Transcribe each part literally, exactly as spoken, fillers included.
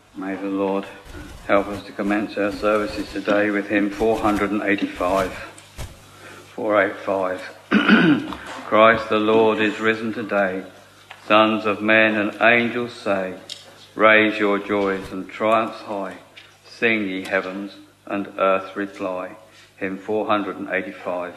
May the Lord help us to commence our services today with hymn four eighty-five. four eighty-five. Christ the Lord is risen today. Sons of men and angels say, raise your joys and triumphs high. Sing, ye heavens, and earth reply. Hymn four eighty-five.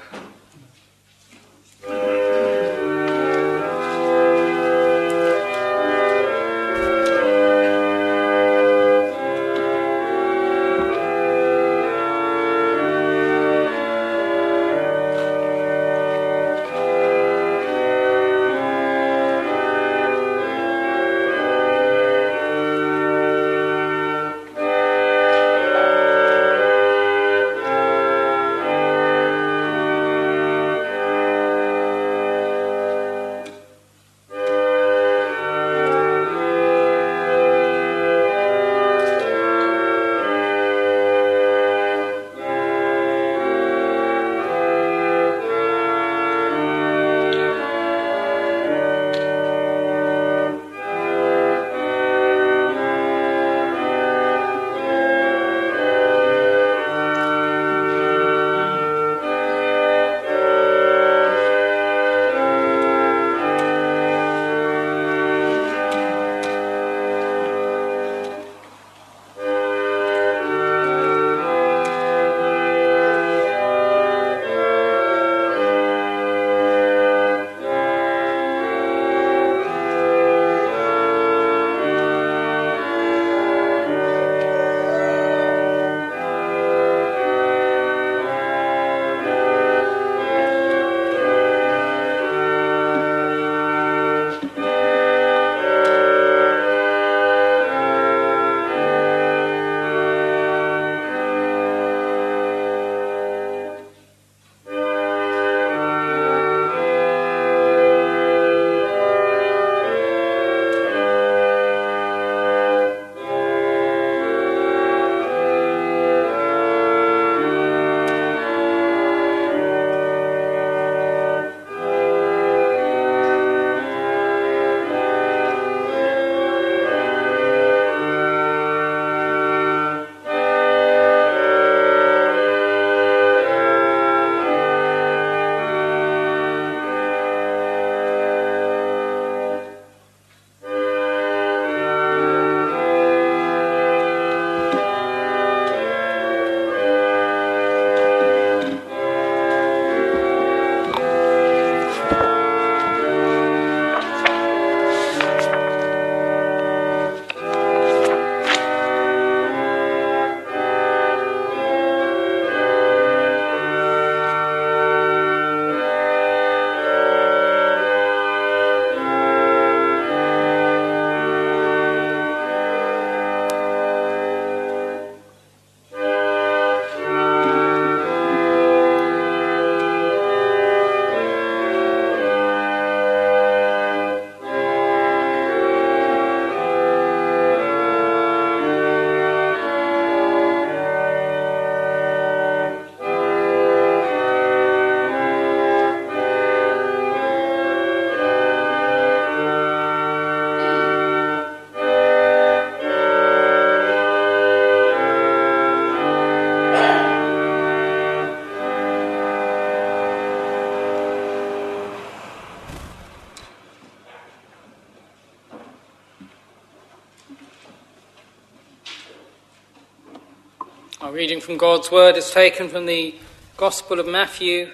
Our reading from God's Word is taken from the Gospel of Matthew,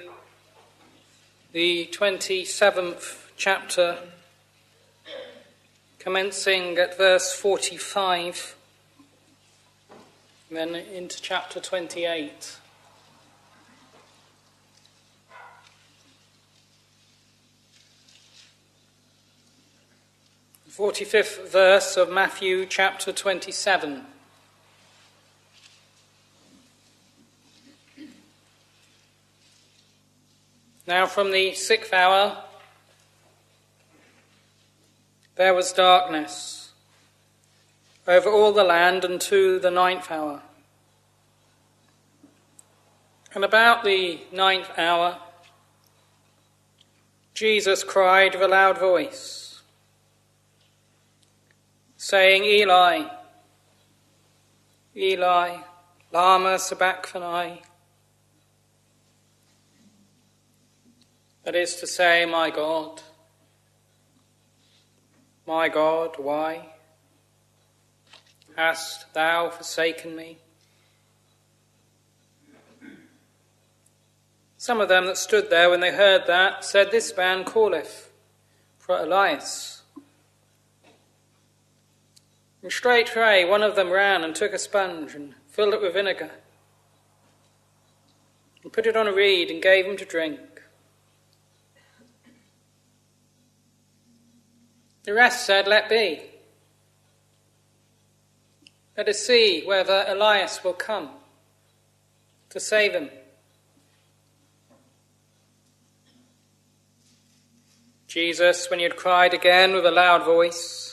the twenty-seventh chapter, commencing at verse forty-five, and then into chapter twenty-eight. The forty-fifth verse of Matthew chapter twenty-seven. Now from the sixth hour there was darkness over all the land unto the ninth hour. And about the ninth hour Jesus cried with a loud voice, saying, Eli, Eli, lama sabachthani. That is to say, my God, my God, why hast thou forsaken me? Some of them that stood there when they heard that said, This man calleth for Elias. And straightway one of them ran and took a sponge and filled it with vinegar and put it on a reed and gave him to drink. The rest said, Let be. Let us see whether Elias will come to save him. Jesus, when he had cried again with a loud voice,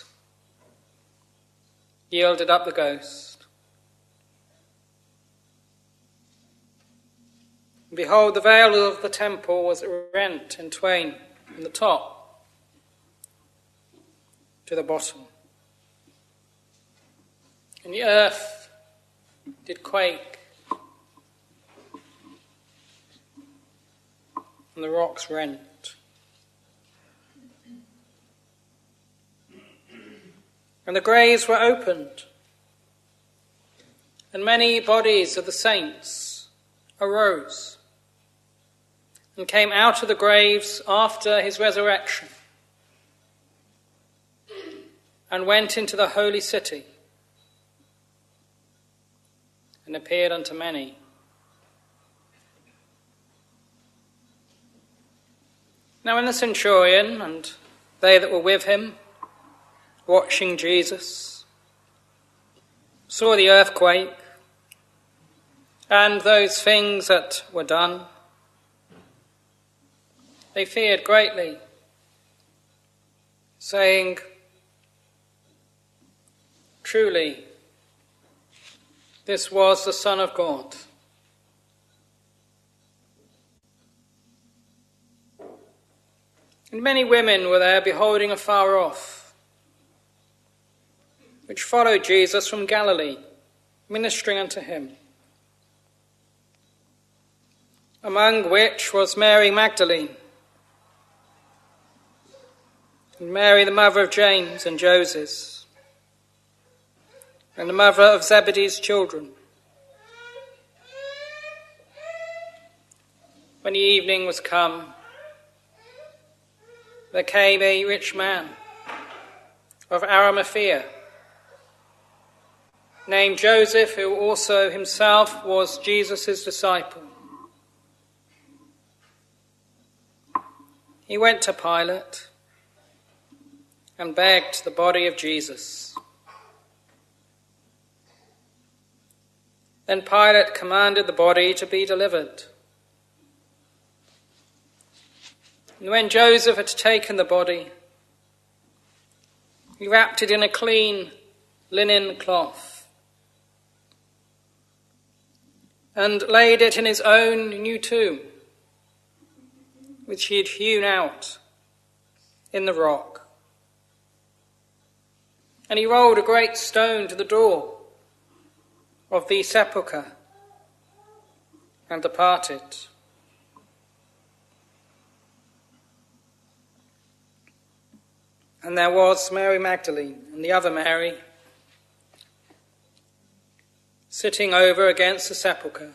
yielded up the ghost. And behold, the veil of the temple was rent in twain from the top to the bottom. And the earth did quake, and the rocks rent. And the graves were opened, and many bodies of the saints arose and came out of the graves after his resurrection and went into the holy city and appeared unto many. Now when the centurion and they that were with him, watching Jesus, saw the earthquake and those things that were done, they feared greatly, saying, Truly, this was the Son of God. And many women were there beholding afar off, which followed Jesus from Galilee, ministering unto him, among which was Mary Magdalene, and Mary the mother of James and Joses, and the mother of Zebedee's children. When the evening was come, there came a rich man of Arimathea, named Joseph, who also himself was Jesus' disciple. He went to Pilate and begged the body of Jesus. Then Pilate commanded the body to be delivered. And when Joseph had taken the body, he wrapped it in a clean linen cloth and laid it in his own new tomb, which he had hewn out in the rock. And he rolled a great stone to the door of the sepulchre and departed. And there was Mary Magdalene and the other Mary sitting over against the sepulchre.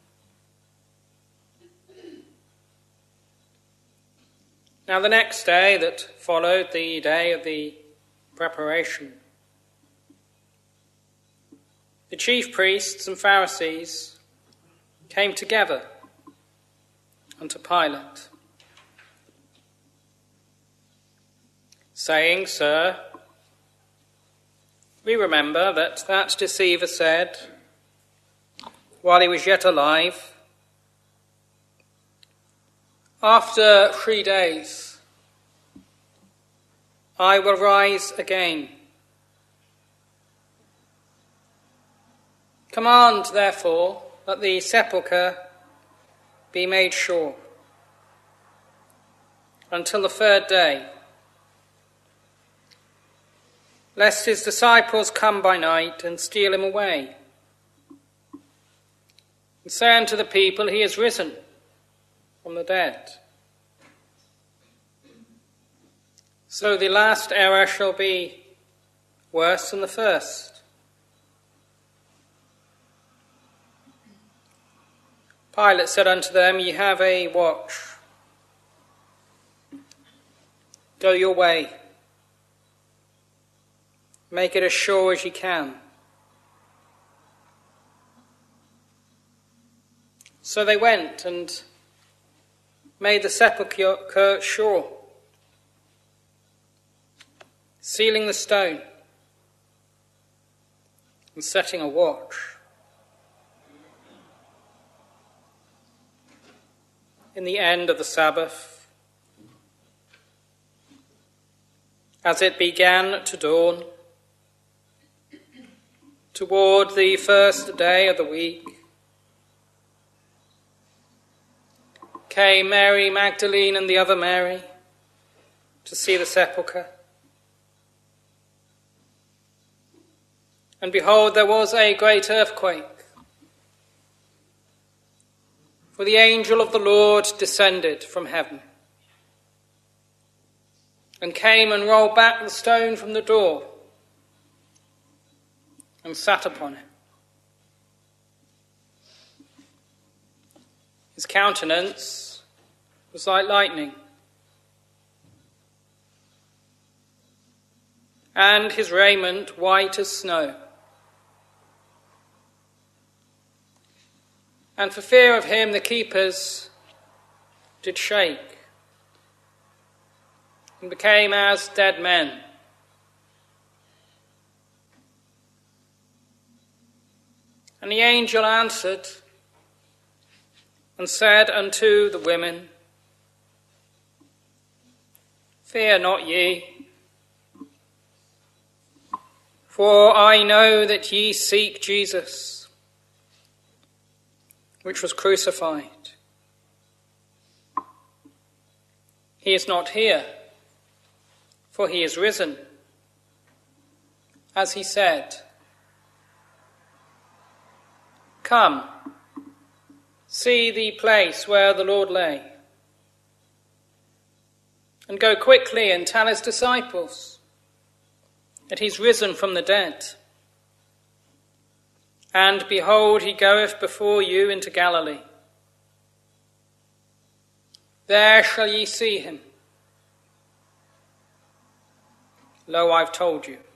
Now the next day that followed the day of the preparation, the chief priests and Pharisees came together unto Pilate, saying, Sir, we remember that that deceiver said, while he was yet alive, after three days I will rise again. Command, therefore, that the sepulchre be made sure until the third day, lest his disciples come by night and steal him away, and say unto the people, He is risen from the dead. So the last error shall be worse than the first. Pilate said unto them, Ye have a watch. Go your way. Make it as sure as ye can. So they went and made the sepulchre sure, sealing the stone and setting a watch. In the end of the Sabbath, as it began to dawn, toward the first day of the week, came Mary Magdalene and the other Mary to see the sepulchre. And behold, there was a great earthquake, for the angel of the Lord descended from heaven and came and rolled back the stone from the door and sat upon it. His countenance was like lightning, and his raiment white as snow. And for fear of him the keepers did shake, and became as dead men. And the angel answered and said unto the women, Fear not ye, for I know that ye seek Jesus, which was crucified. He is not here, for he is risen, as he said. Come, see the place where the Lord lay, and go quickly and tell his disciples that he's risen from the dead. And behold, he goeth before you into Galilee. There shall ye see him. Lo, I've told you.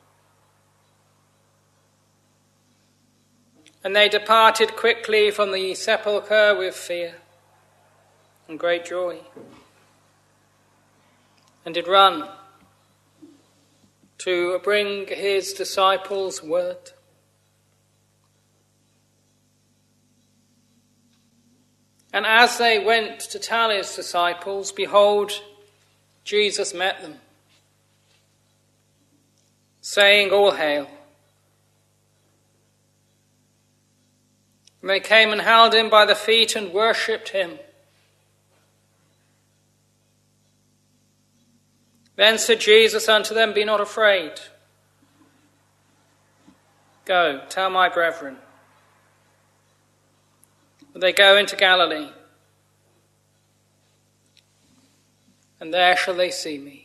And they departed quickly from the sepulchre with fear and great joy, and did run to bring his disciples word. And as they went to tell his disciples, behold, Jesus met them, saying, All hail. And they came and held him by the feet and worshipped him. Then said Jesus unto them, Be not afraid. Go, tell my brethren that they go into Galilee, and there shall they see me.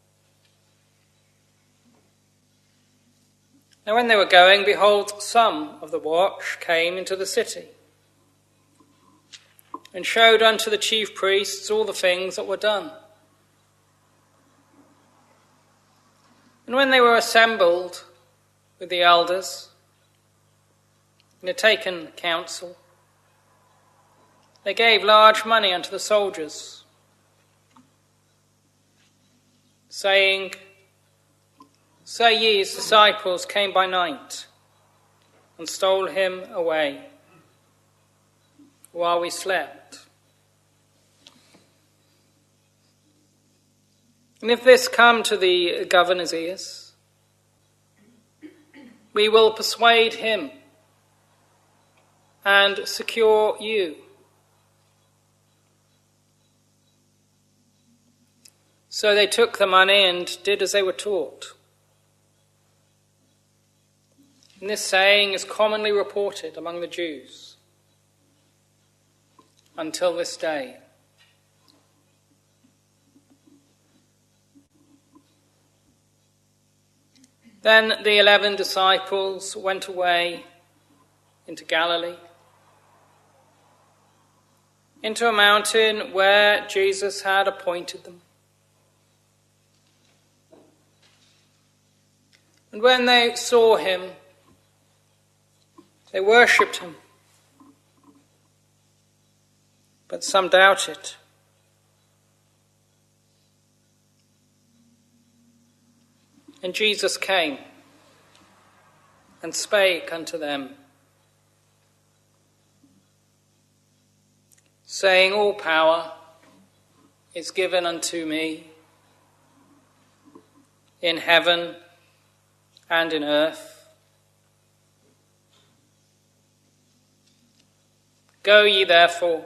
Now when they were going, behold, some of the watch came into the city, and showed unto the chief priests all the things that were done. And when they were assembled with the elders, and had taken counsel, they gave large money unto the soldiers, saying, Say ye, his disciples came by night and stole him away while we slept. And if this come to the governor's ears, we will persuade him and secure you. So they took the money and did as they were taught. And this saying is commonly reported among the Jews. until this day. Then the eleven disciples went away into Galilee, into a mountain where Jesus had appointed them. And when they saw him, they worshipped him. But some doubted. And Jesus came and spake unto them, saying, All power is given unto me in heaven and in earth. Go ye therefore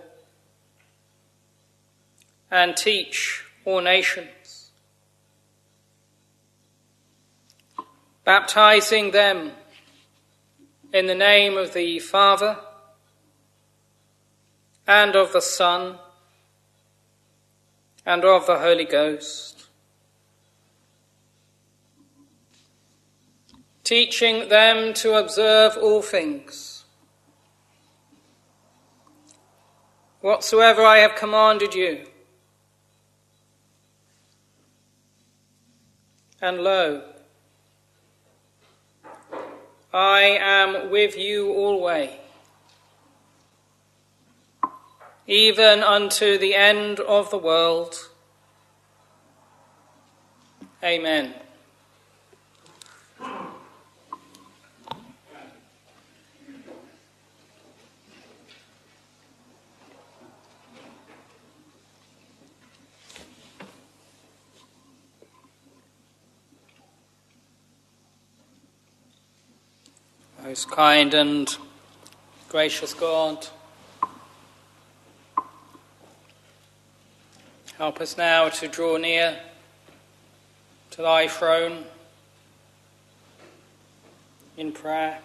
and teach all nations, baptizing them in the name of the Father and of the Son and of the Holy Ghost, teaching them to observe all things, whatsoever I have commanded you. And lo, I am with you alway, even unto the end of the world. Amen. Most kind and gracious God, help us now to draw near to thy throne in prayer.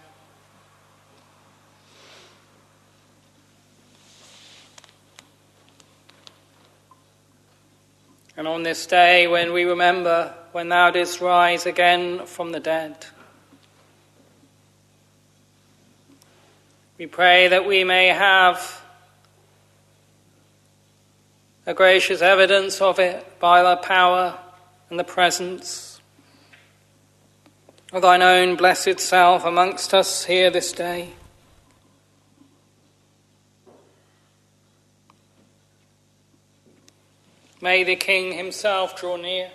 And on this day when we remember when thou didst rise again from the dead, we pray that we may have a gracious evidence of it by the power and the presence of thine own blessed self amongst us here this day. May the King himself draw near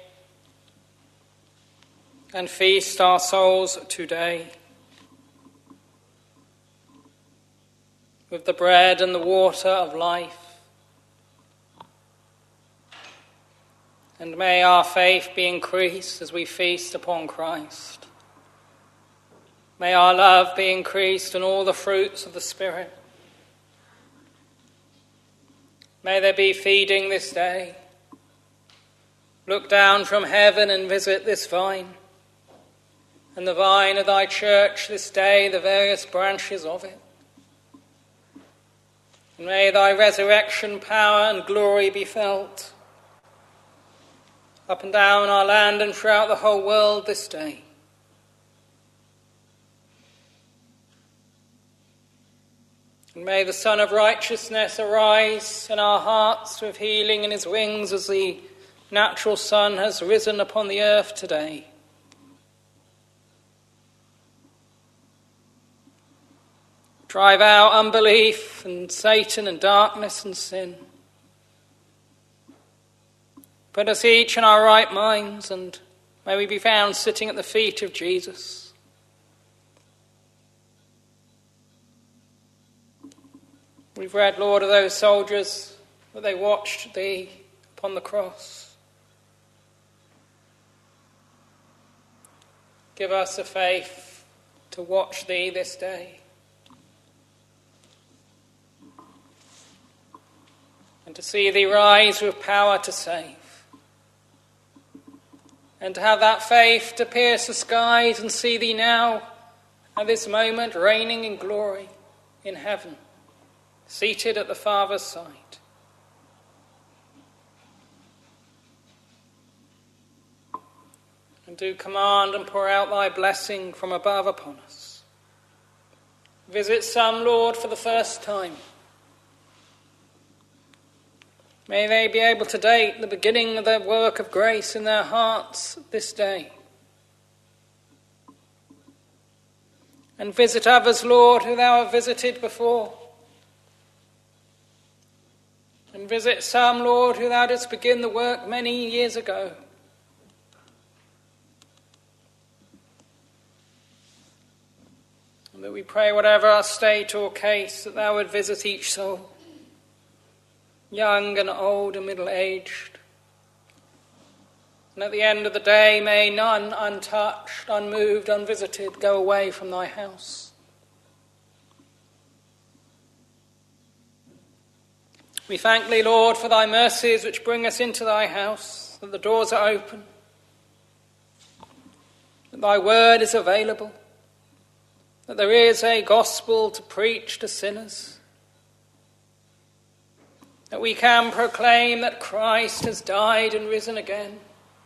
and feast our souls today with the bread and the water of life. And may our faith be increased as we feast upon Christ. May our love be increased in all the fruits of the Spirit. May there be feeding this day. Look down from heaven and visit this vine, and the vine of thy church this day, the various branches of it. And may thy resurrection power and glory be felt up and down our land and throughout the whole world this day. And may the Son of Righteousness arise in our hearts with healing in his wings as the natural sun has risen upon the earth today. Drive out unbelief and Satan and darkness and sin. Put us each in our right minds, and may we be found sitting at the feet of Jesus. We've read, Lord, of those soldiers that they watched thee upon the cross. Give us the faith to watch thee this day, and to see thee rise with power to save, and to have that faith to pierce the skies and see thee now at this moment reigning in glory in heaven. seated at the Father's side. And do command and pour out thy blessing from above upon us. Visit some, Lord, for the first time. May they be able to date the beginning of their work of grace in their hearts this day. And visit others, Lord, who thou hast visited before. And visit some, Lord, who thou didst begin the work many years ago. And that we pray, whatever our state or case, that thou would visit each soul, young and old and middle-aged. And at the end of the day, may none untouched, unmoved, unvisited go away from thy house. We thank thee, Lord, for thy mercies which bring us into thy house, that the doors are open, that thy word is available, that there is a gospel to preach to sinners, that we can proclaim that Christ has died and risen again.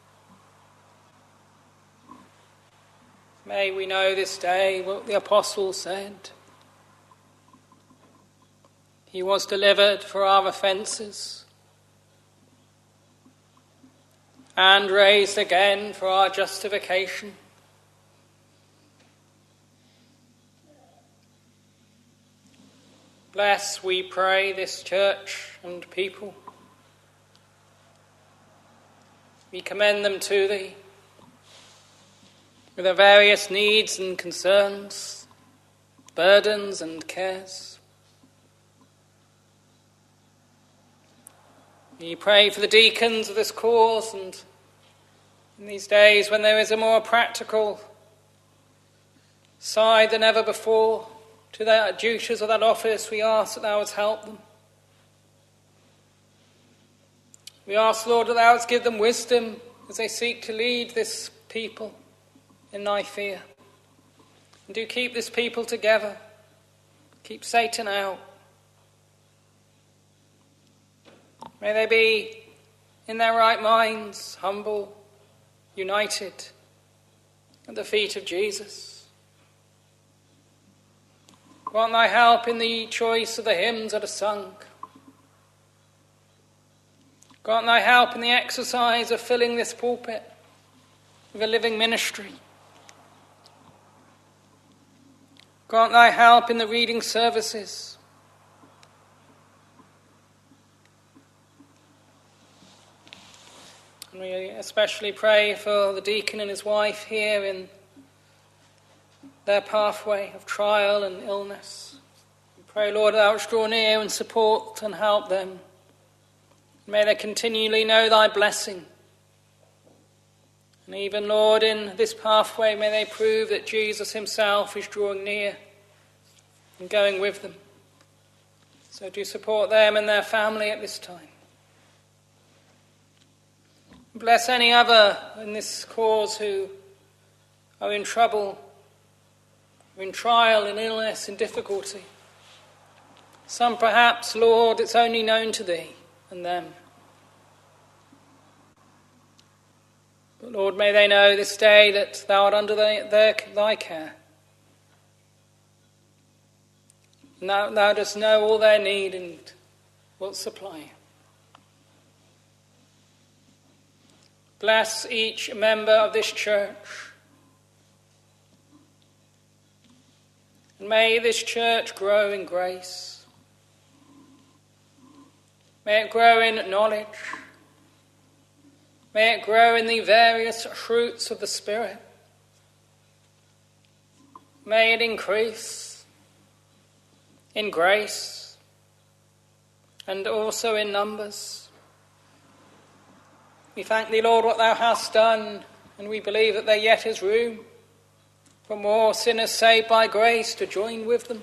May we know this day what the apostle said. He was delivered for our offences and raised again for our justification. Bless, we pray, this church and people. We commend them to thee with their various needs and concerns, burdens and cares. We pray for the deacons of this cause, and in these days when there is a more practical side than ever before to their duties of that office, we ask that thou wouldst help them. We ask, Lord, that thou wouldst give them wisdom as they seek to lead this people in thy fear. And do keep this people together. Keep Satan out. May they be in their right minds, humble, united at the feet of Jesus. Grant thy help in the choice of the hymns that are sung. Grant thy help in the exercise of filling this pulpit with a living ministry. Grant thy help in the reading services. And we especially pray for the deacon and his wife here in their pathway of trial and illness. We pray, Lord, thou wouldst draw near and support and help them. May they continually know thy blessing. And even, Lord, in this pathway, may they prove that Jesus himself is drawing near and going with them. So do support them and their family at this time. Bless any other in this cause who are in trouble, in trial, in illness, in difficulty. Some perhaps, Lord, it's only known to thee and them. But Lord, may they know this day that thou art under their, their, thy care. And thou, thou dost know all their need and wilt supply. Bless each member of this church. And may this church grow in grace. May it grow in knowledge. May it grow in the various fruits of the Spirit. May it increase in grace and also in numbers. We thank thee, Lord, what thou hast done, and we believe that there yet is room for more sinners saved by grace to join with them.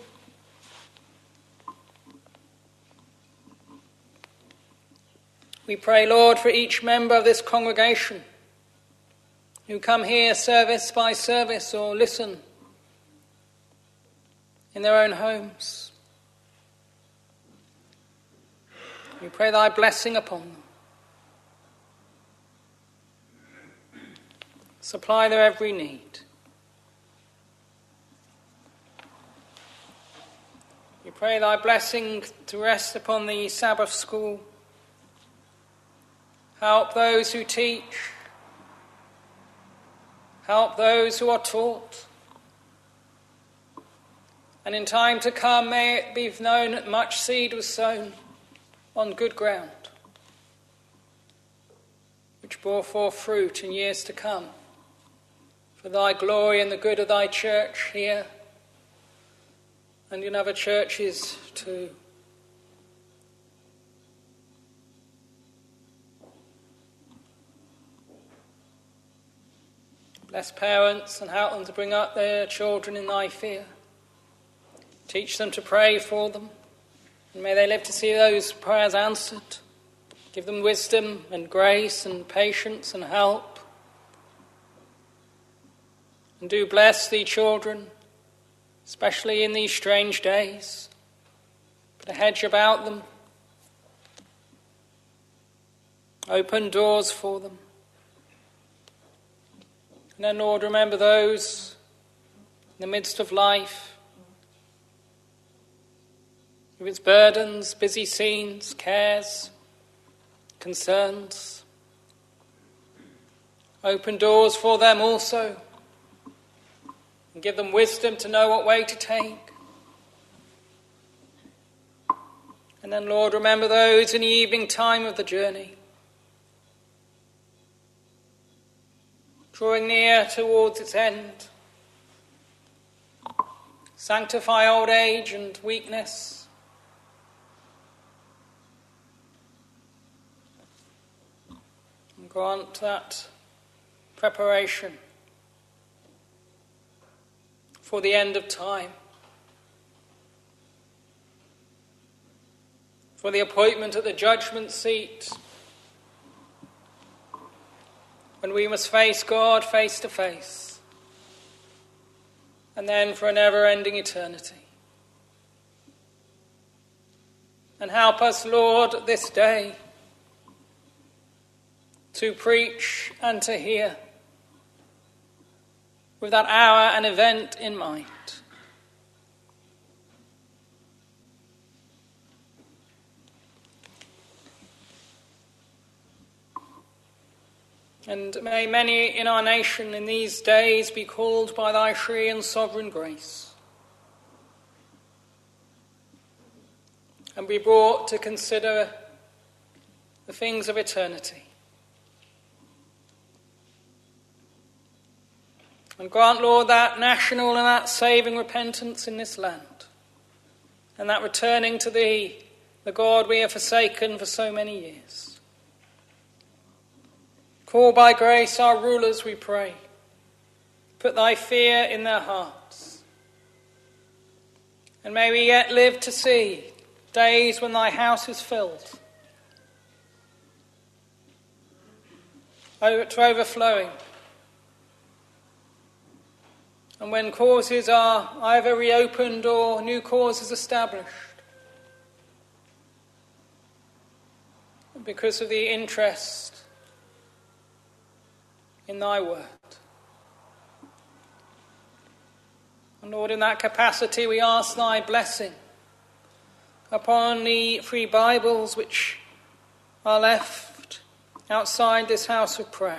We pray, Lord, for each member of this congregation who come here service by service or listen in their own homes. We pray thy blessing upon them. Supply their every need. We pray thy blessing to rest upon the Sabbath school. Help those who teach. Help those who are taught. And in time to come, may it be known that much seed was sown on good ground, which bore forth fruit in years to come, for thy glory and the good of thy church here and in other churches too. Bless parents and help them to bring up their children in thy fear. Teach them to pray for them, and may they live to see those prayers answered. Give them wisdom and grace and patience and help. And do bless thee children, especially in these strange days. Put a hedge about them. Open doors for them. And then, Lord, remember those in the midst of life, with its burdens, busy scenes, cares, concerns. Open doors for them also, and give them wisdom to know what way to take. And then, Lord, remember those in the evening time of the journey, drawing near towards its end. Sanctify old age and weakness. And grant that preparation for the end of time, for the appointment at the judgment seat, when we must face God face to face, and then for a never-ending eternity. And help us, Lord, this day to preach and to hear with that hour and event in mind. And may many in our nation in these days be called by thy free and sovereign grace, and be brought to consider the things of eternity. And grant, Lord, that national and that saving repentance in this land, and that returning to thee, the God we have forsaken for so many years. Call by grace our rulers, we pray. Put thy fear in their hearts. And may we yet live to see days when thy house is filled over to overflowing, and when causes are either reopened or new causes established because of the interest in thy word. And Lord, in that capacity we ask thy blessing upon the free Bibles which are left outside this house of prayer.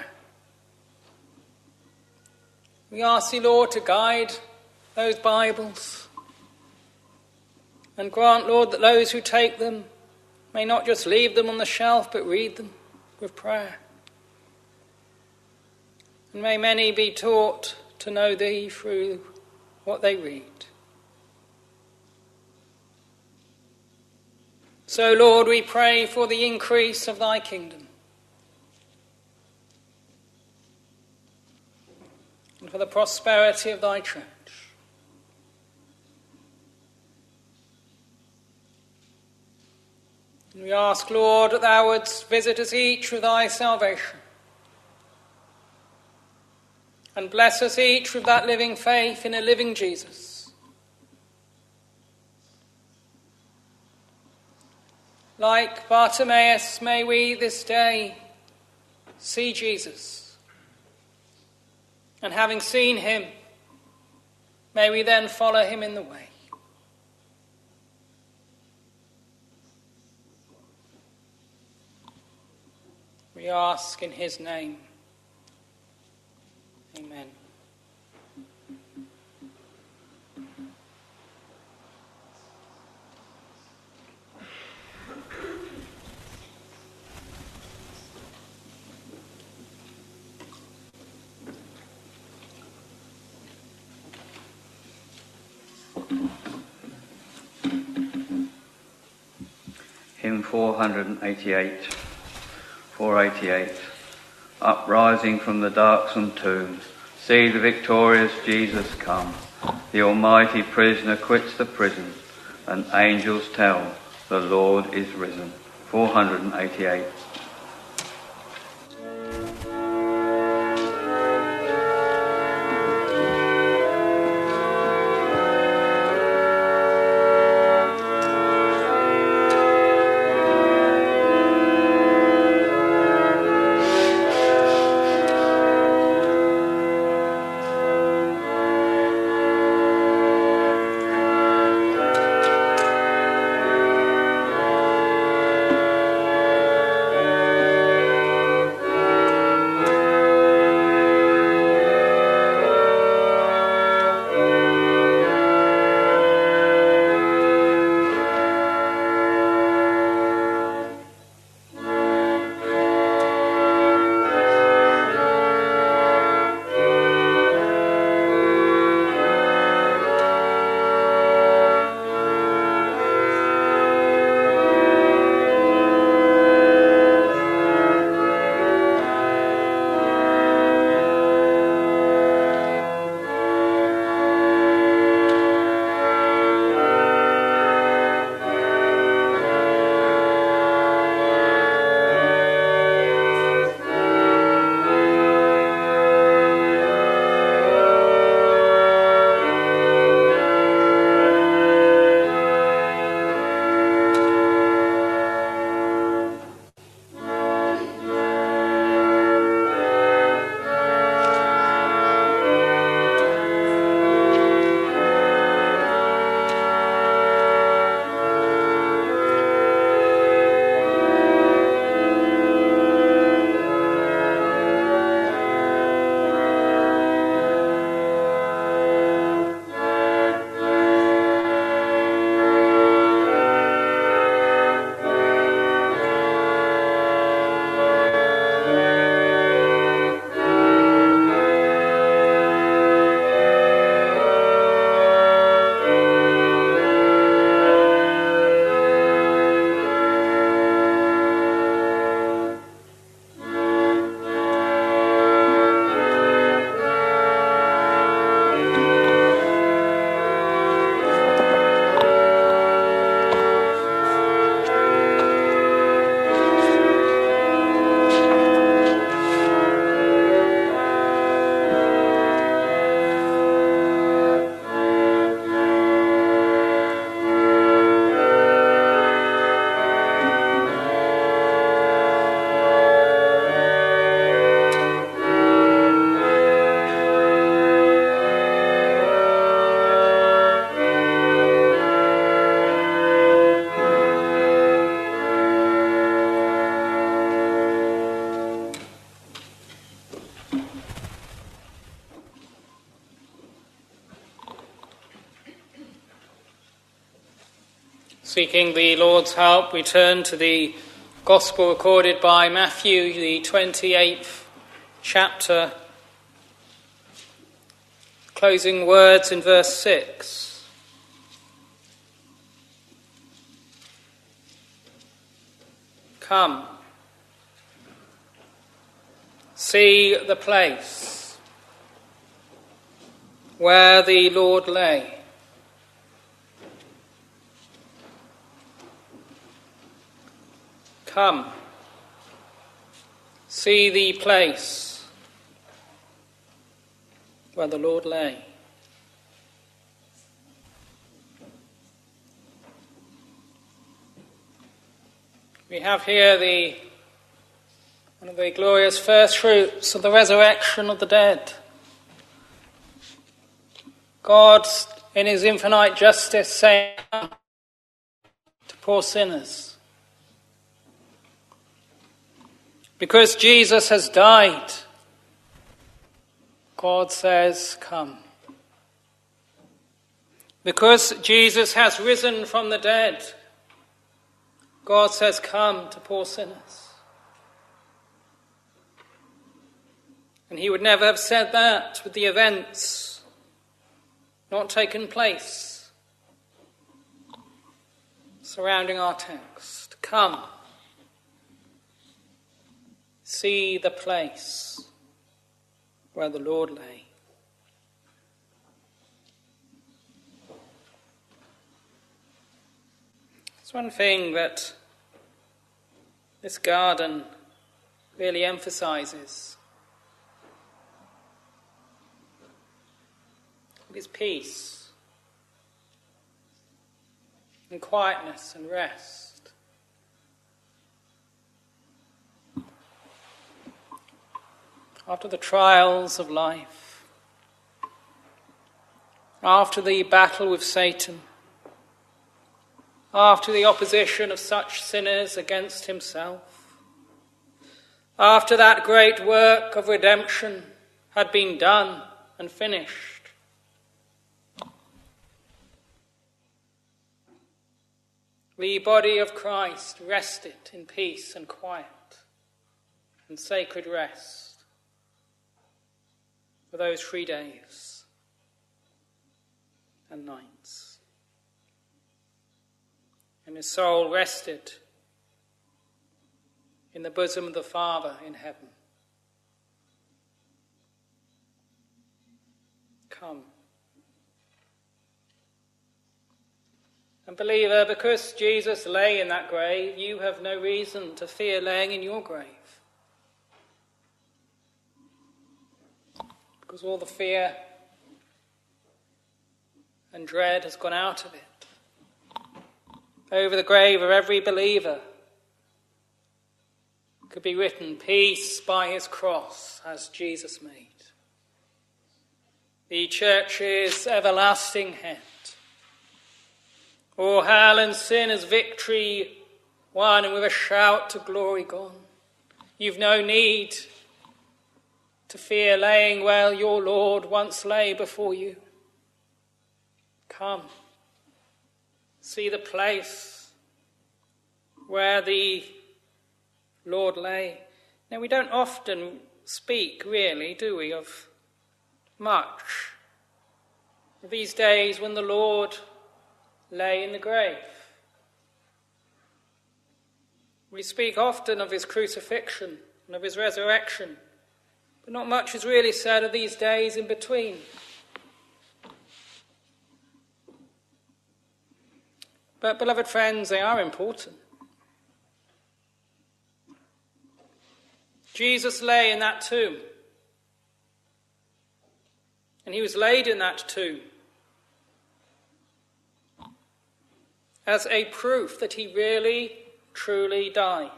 We ask thee, Lord, to guide those Bibles, and grant, Lord, that those who take them may not just leave them on the shelf, but read them with prayer. And may many be taught to know thee through what they read. So, Lord, we pray for the increase of thy kingdom, and for the prosperity of thy church. And we ask, Lord, that thou wouldst visit us each with thy salvation, and bless us each with that living faith in a living Jesus. Like Bartimaeus, may we this day see Jesus. And having seen him, may we then follow him in the way. We ask in his name. Amen. Hymn four eighty-eight, four eighty-eight. Uprising from the darksome tomb, see the victorious Jesus come. The almighty prisoner quits the prison, and angels tell the Lord is risen. four eighty-eight. Seeking the Lord's help, we turn to the Gospel recorded by Matthew, the twenty-eighth chapter, closing words in verse six. Come, see the place where the Lord lay. Come, see the place where the Lord lay. We have here the one of the glorious first fruits of the resurrection of the dead. God, in his infinite justice, saying to poor sinners, because Jesus has died, God says, come. Because Jesus has risen from the dead, God says, come to poor sinners. And he would never have said that with the events not taken place surrounding our text. Come, see the place where the Lord lay. It's one thing that this garden really emphasizes. It is peace and quietness and rest. After the trials of life, after the battle with Satan, after the opposition of such sinners against himself, after that great work of redemption had been done and finished, the body of Christ rested in peace and quiet and sacred rest for those three days and nights. And his soul rested in the bosom of the Father in heaven. Come. And believer, because Jesus lay in that grave, you have no reason to fear laying in your grave. Because all the fear and dread has gone out of it. Over the grave of every believer could be written, peace by his cross has Jesus made. The church's everlasting head. O'er hell and sin as victory won, and with a shout to glory gone. You've no need to fear laying where your Lord once lay before you. Come. See the place where the Lord lay. Now, we don't often speak, really, do we, of much of these days when the Lord lay in the grave. We speak often of his crucifixion and of his resurrection, but not much is really said of these days in between. But, beloved friends, they are important. Jesus lay in that tomb. And he was laid in that tomb as a proof that he really, truly died.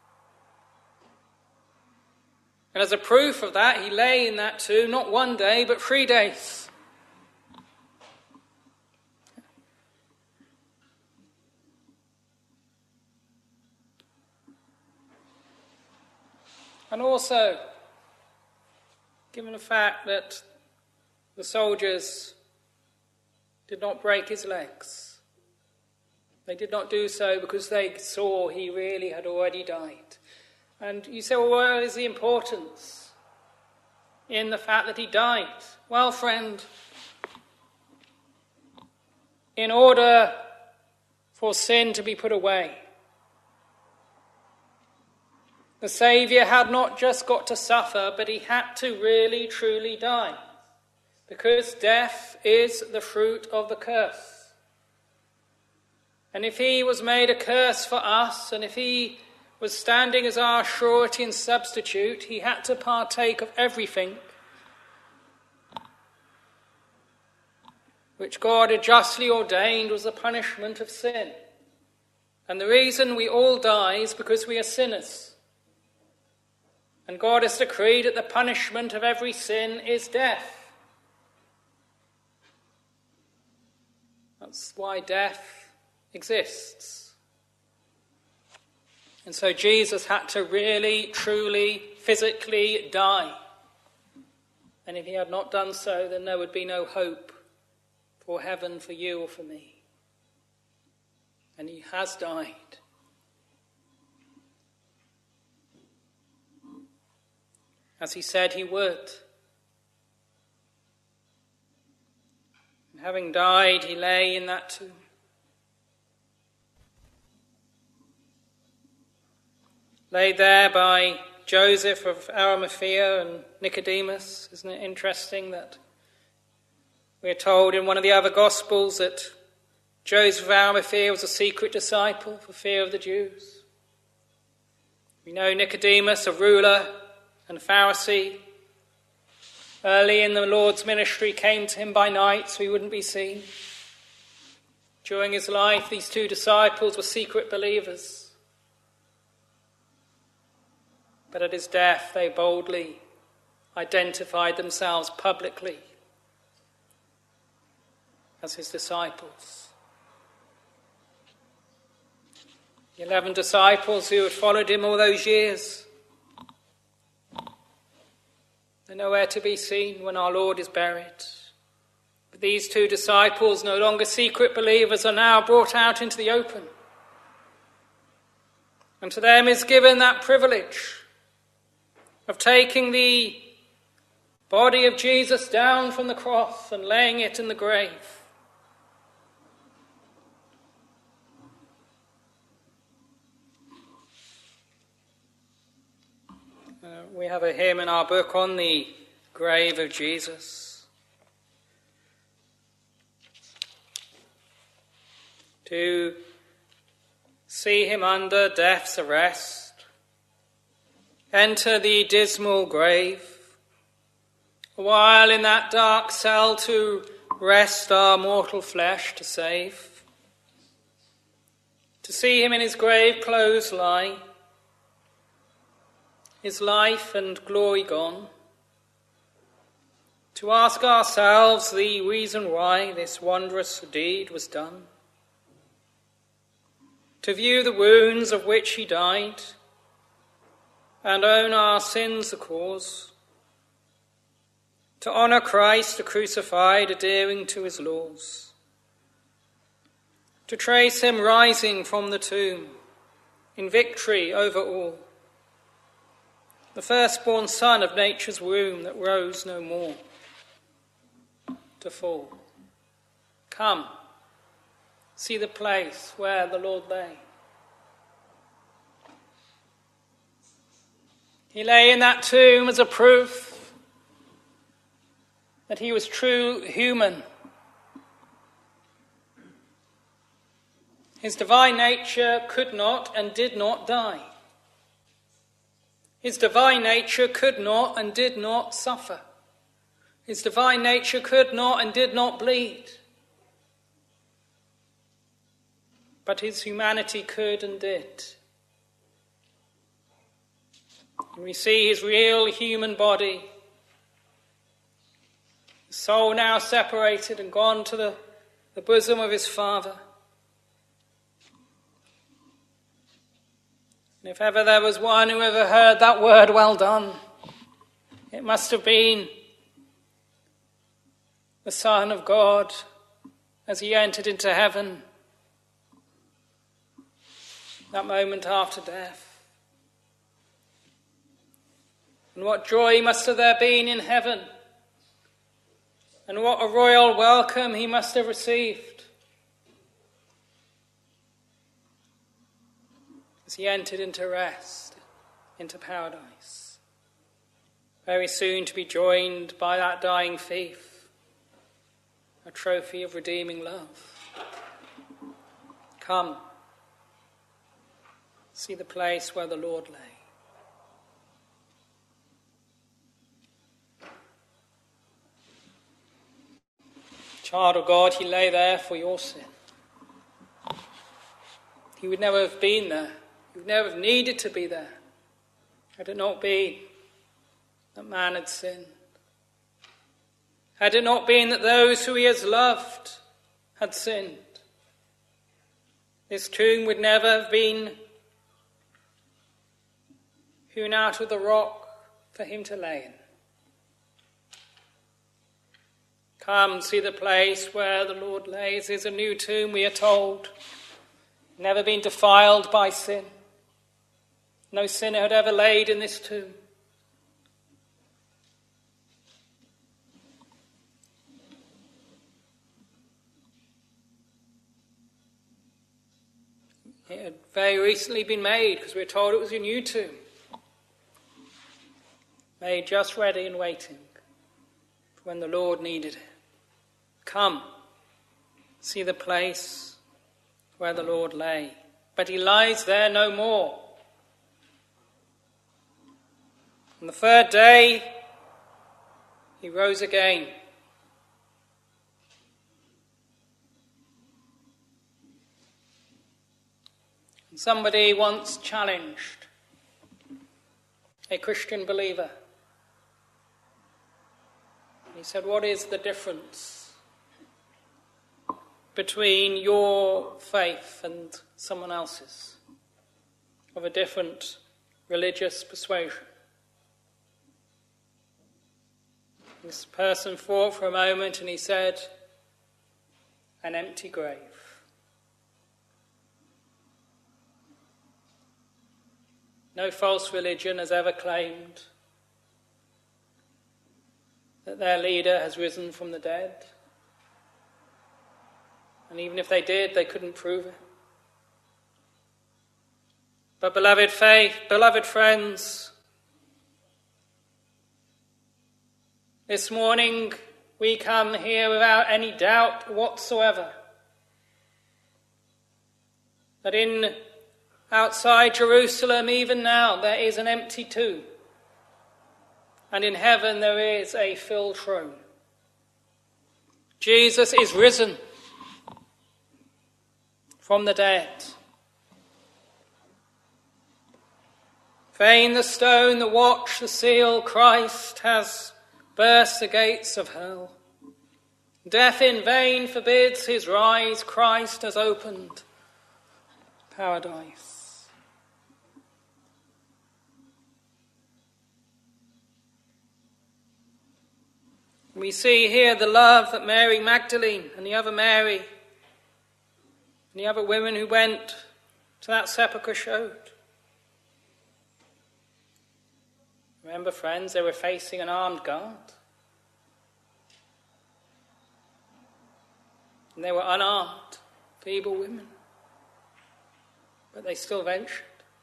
And as a proof of that, he lay in that tomb not one day, but three days. And also, given the fact that the soldiers did not break his legs, they did not do so because they saw he really had already died. And you say, well, what is the importance in the fact that he died? Well, friend, in order for sin to be put away, the Saviour had not just got to suffer, but he had to really, truly die. Because death is the fruit of the curse. And if he was made a curse for us, and if he was standing as our surety and substitute, he had to partake of everything which God had justly ordained was the punishment of sin. And the reason we all die is because we are sinners. And God has decreed that the punishment of every sin is death. That's why death exists. And so Jesus had to really, truly, physically die. And if he had not done so, then there would be no hope for heaven for you or for me. And he has died. As he said he would. And having died, he lay in that tomb. Laid there by Joseph of Arimathea and Nicodemus. Isn't it interesting that we are told in one of the other Gospels that Joseph of Arimathea was a secret disciple for fear of the Jews. We know Nicodemus, a ruler and a Pharisee, early in the Lord's ministry came to him by night so he wouldn't be seen. During his life, these two disciples were secret believers. But at his death, they boldly identified themselves publicly as his disciples. The eleven disciples who had followed him all those years, they're nowhere to be seen when our Lord is buried. But these two disciples, no longer secret believers, are now brought out into the open. And to them is given that privilege of taking the body of Jesus down from the cross and laying it in the grave. Uh, we have a hymn in our book on the grave of Jesus. To see him under death's arrest, enter the dismal grave, while in that dark cell to rest our mortal flesh to save. To see him in his grave clothes lie, his life and glory gone. To ask ourselves the reason why this wondrous deed was done. To view the wounds of which he died, and own our sins the cause. To honour Christ the crucified, adhering to his laws. To trace him rising from the tomb, in victory over all. The firstborn son of nature's womb that rose no more to fall. Come, see the place where the Lord lay. He lay in that tomb as a proof that he was true human. His divine nature could not and did not die. His divine nature could not and did not suffer. His divine nature could not and did not bleed. But his humanity could and did. And we see his real human body, his soul now separated and gone to the, the bosom of his Father. And if ever there was one who ever heard that word, well done, it must have been the Son of God as he entered into heaven, that moment after death. And what joy must have there been in heaven, and what a royal welcome he must have received as he entered into rest, into paradise, very soon to be joined by that dying thief, a trophy of redeeming love. Come, see the place where the Lord lay. Child of God, he lay there for your sin. he would never have been there. He would never have needed to be there had it not been that man had sinned. Had it not been that those who he has loved had sinned, this tomb would never have been hewn out of the rock for him to lay in. Come, see the place where the Lord lays is a new tomb, we are told, never been defiled by sin. No sinner had ever laid in this tomb. It had very recently been made, because we were told it was a new tomb. Made just ready and waiting for when the Lord needed it. Come, see the place where the Lord lay. But he lies there no more. On the third day, he rose again. And somebody once challenged a Christian believer. He said, what is the difference between your faith and someone else's of a different religious persuasion? This person thought for a moment and he said, an empty grave. No false religion has ever claimed that their leader has risen from the dead. And even if they did, they couldn't prove it. But beloved faith, beloved friends, this morning we come here without any doubt whatsoever that in outside Jerusalem even now there is an empty tomb, and in heaven there is a filled throne. Jesus is risen from the dead. Vain the stone, the watch, the seal, Christ has burst the gates of hell. Death in vain forbids his rise, Christ has opened paradise. We see here the love that Mary Magdalene and the other Mary and the other women who went to that sepulchre showed. Remember, friends, they were facing an armed guard. And they were unarmed, feeble women. But they still ventured.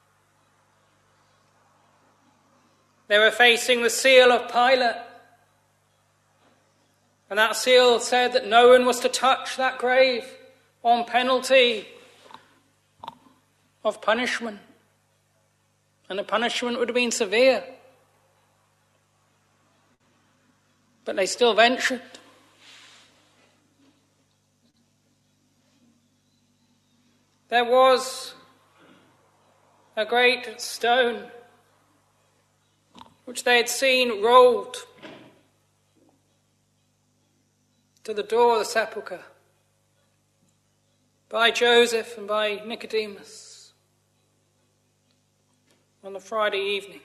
They were facing the seal of Pilate. And that seal said that no one was to touch that grave on penalty of punishment. And the punishment would have been severe. But they still ventured. There was a great stone which they had seen rolled to the door of the sepulchre by Joseph and by Nicodemus on the Friday evening.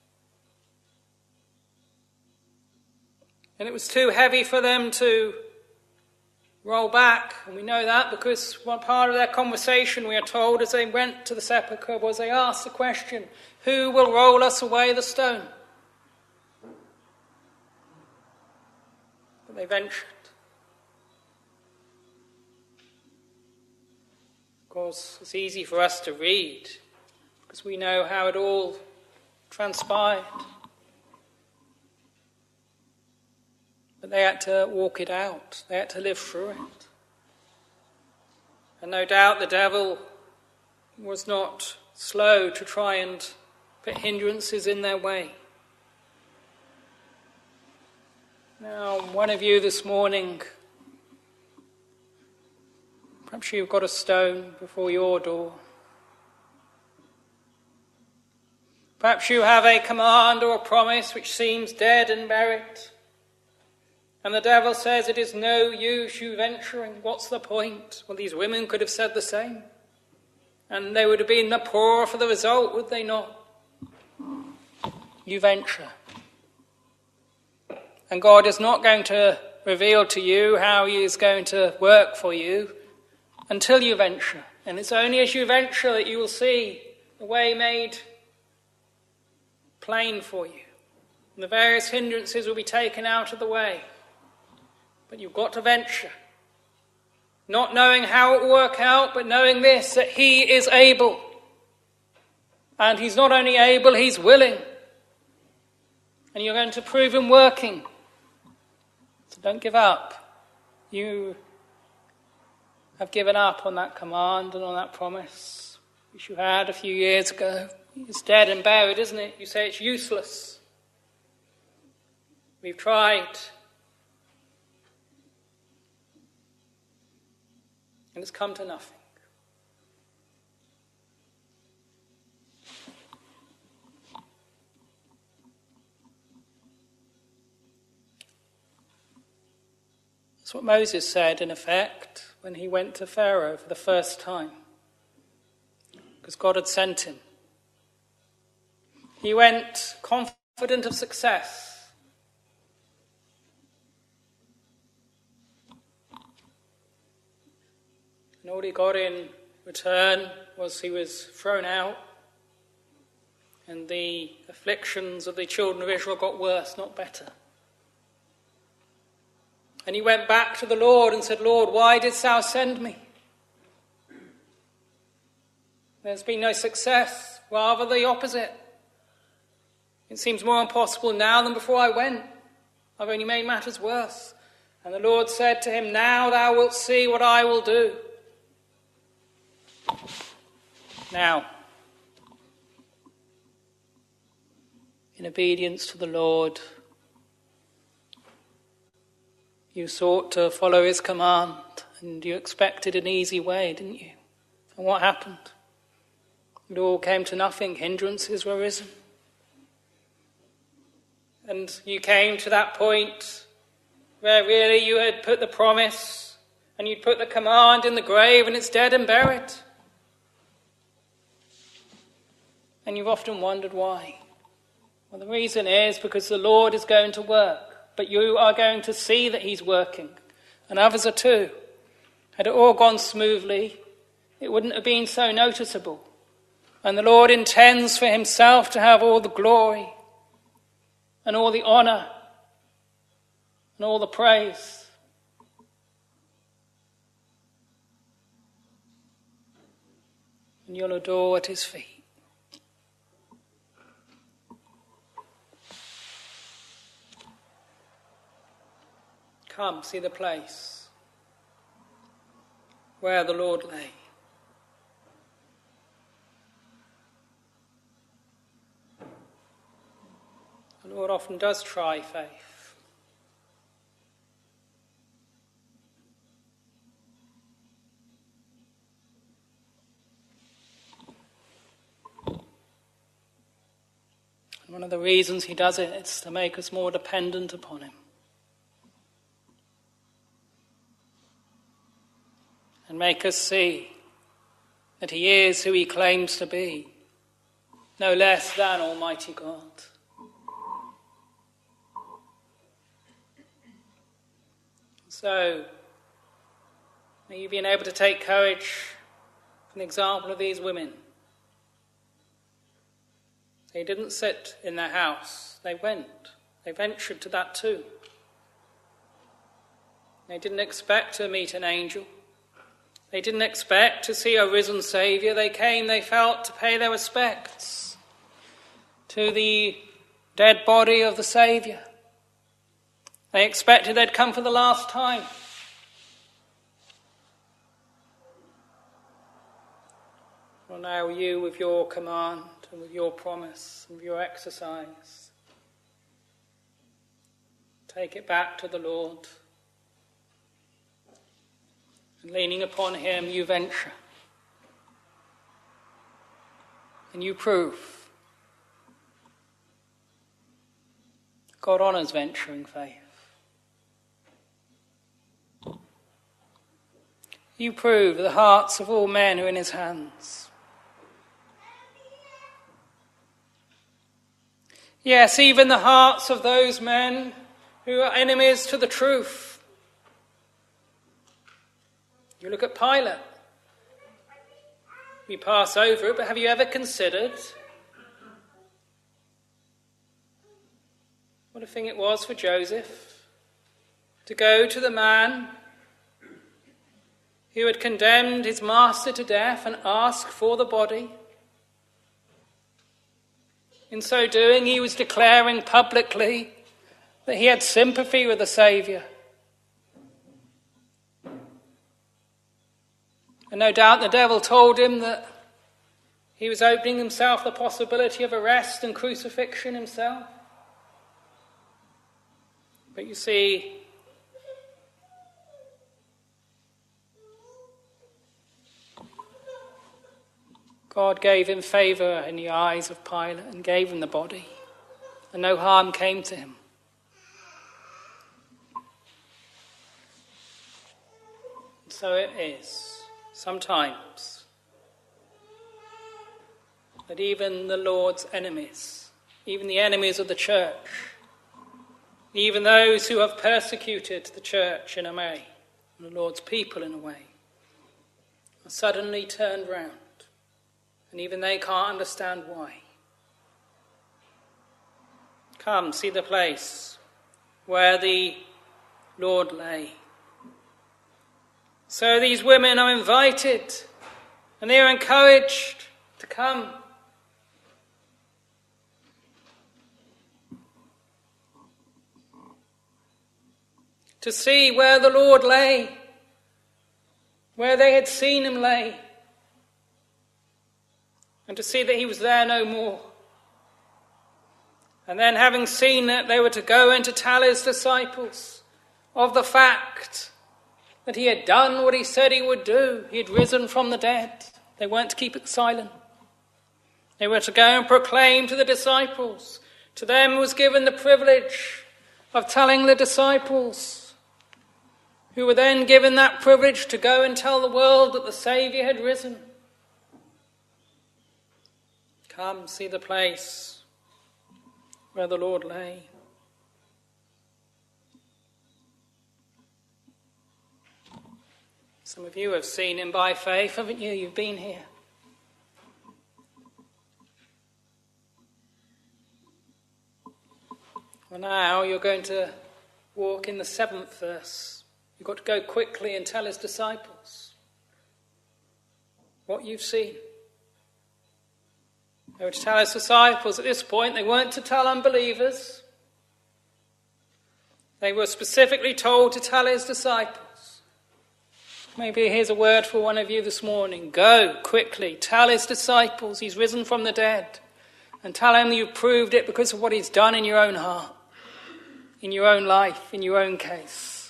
And it was too heavy for them to roll back, and we know that because one part of their conversation, we are told, as they went to the sepulchre, was they asked the question, who will roll us away the stone? But they ventured. Of course, it's easy for us to read because we know how it all transpired. But they had to walk it out. They had to live through it. And no doubt the devil was not slow to try and put hindrances in their way. Now, one of you this morning, perhaps you've got a stone before your door. Perhaps you have a command or a promise which seems dead and buried. And the devil says it is no use you venturing. What's the point? Well, these women could have said the same. And they would have been the poorer for the result, would they not? You venture. And God is not going to reveal to you how he is going to work for you until you venture. And it's only as you venture that you will see the way made plain for you. And the various hindrances will be taken out of the way. But you've got to venture. Not knowing how it will work out, but knowing this, that he is able. And he's not only able, he's willing. And you're going to prove him working. So don't give up. You have given up on that command and on that promise which you had a few years ago. It's dead and buried, isn't it? You say it's useless. We've tried. And it's come to nothing. That's what Moses said, in effect, when he went to Pharaoh for the first time. Because God had sent him. He went confident of success. And all he got in return was he was thrown out. And the afflictions of the children of Israel got worse, not better. And he went back to the Lord and said, Lord, why didst thou send me? There's been no success, rather the opposite. It seems more impossible now than before I went. I've only made matters worse. And the Lord said to him, now thou wilt see what I will do. Now, in obedience to the Lord, you sought to follow his command, and you expected an easy way, didn't you? And what happened? It all came to nothing. Hindrances were risen. And you came to that point where really you had put the promise and you'd put the command in the grave and it's dead and buried. And you've often wondered why. Well, the reason is because the Lord is going to work, but you are going to see that he's working, and others are too. Had it all gone smoothly, it wouldn't have been so noticeable. And the Lord intends for himself to have all the glory and all the honour and all the praise. And you'll adore at his feet. Come, see the place where the Lord lay. The Lord often does try faith. And one of the reasons he does it is to make us more dependent upon him. And make us see that he is who he claims to be, no less than Almighty God. So, may you be able to take courage from the example of these women. They didn't sit in their house, they went. They ventured to that too. They didn't expect to meet an angel. They didn't expect to see a risen Saviour. They came, they felt, to pay their respects to the dead body of the Saviour. They expected they'd come for the last time. Well, now you, with your command and with your promise and with your exercise, take it back to the Lord. And leaning upon him, you venture. And you prove God honours venturing faith. You prove the hearts of all men who are in his hands. Yes, even the hearts of those men who are enemies to the truth. You look at Pilate. We pass over it, but have you ever considered what a thing it was for Joseph to go to the man who had condemned his master to death and ask for the body? In so doing, he was declaring publicly that he had sympathy with the Saviour. And no doubt the devil told him that he was opening himself the possibility of arrest and crucifixion himself. But you see, God gave him favour in the eyes of Pilate and gave him the body, and no harm came to him. And so it is, sometimes, that even the Lord's enemies, even the enemies of the church, even those who have persecuted the church in a way, and the Lord's people in a way, are suddenly turned round. And even they can't understand why. Come, see the place where the Lord lay. So these women are invited and they are encouraged to come. To see where the Lord lay, where they had seen him lay. And to see that he was there no more. And then, having seen it, they were to go and to tell his disciples of the fact that he had done what he said he would do. He had risen from the dead. They weren't to keep it silent. They were to go and proclaim to the disciples. To them was given the privilege of telling the disciples, who were then given that privilege to go and tell the world that the Saviour had risen. Come, see the place where the Lord lay. Some of you have seen him by faith, haven't you? You've been here. Well, now you're going to walk in the seventh verse. You've got to go quickly and tell his disciples what you've seen. They were to tell his disciples at this point. They weren't to tell unbelievers. They were specifically told to tell his disciples. Maybe here's a word for one of you this morning. Go quickly, tell his disciples he's risen from the dead, and tell him you've proved it because of what he's done in your own heart, in your own life, in your own case.